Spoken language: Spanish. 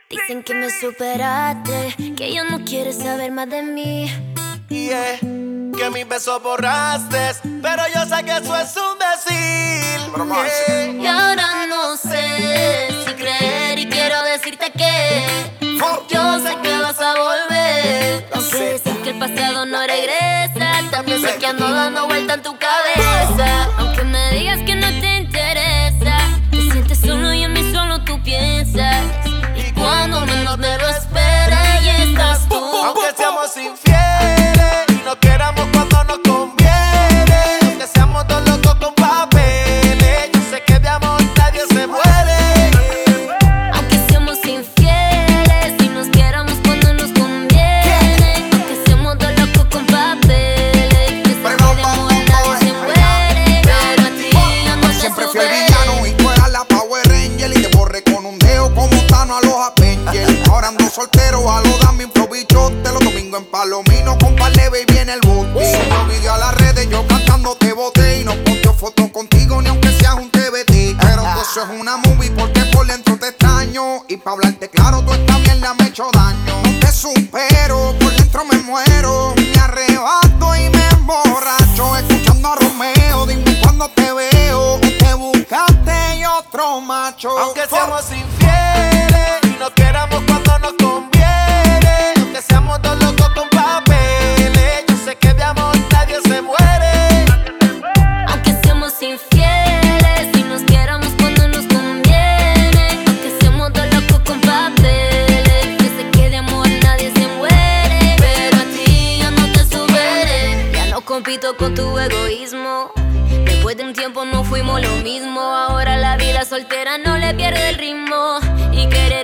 Dicen que me superaste, que ya no quieres saber más de mí. Yeah, que mis besos borraste, pero yo sé que eso es un decir. Yeah. Y ahora no sé si creer y quiero decirte que yo sé que vas a volver. Aunque dicen que el pasado no regresa, también sé que ando dando vuelta en tu cabeza. Aunque me digas que no te interesa, te sientes solo y en mí solo tú piensas. Y cuando menos me lo esperes, y estás tú. Aunque seamos infieles y no queramos cuando nos conviene, aunque seamos dos locos con papeles, yo sé que de amor nadie se muere. Aunque seamos infieles y nos queramos cuando nos conviene, aunque seamos dos locos con papeles, yo sé que de amor nadie se muere. Pero a ti yo no te siempre fui el superé. villano y tú eras la Power Ranger, y te borré con un dedo como Thanos a los Avengers. Ahora ando soltero, a lo dame un flow bichote. Los domingos en Palomino con par de baby en el bote. Subo video a las redes, yo cantando te boté. Y no posteo fotos contigo ni aunque seas un TBT. Pero tú eso es una movie porque por dentro te extraño. Y pa' hablarte claro, tú esta mierda me ha hecho daño. No te supero, por dentro me muero. Me arrebato y me emborracho escuchando a Romeo. Dime cuando te veo, o te buscaste y otro macho. Aunque seamos infieles y no queramos cuando nos conviene, aunque seamos dos locos con papeles, yo sé que de amor nadie se muere. Aunque seamos infieles y nos queramos cuando nos conviene, aunque seamos dos locos con papeles, yo sé que de amor nadie se muere. Pero a ti yo no te superé, ya no compito con tu egoísmo. Después de un tiempo no fuimos lo mismo, ahora la vida soltera no le pierde el ritmo. Y querer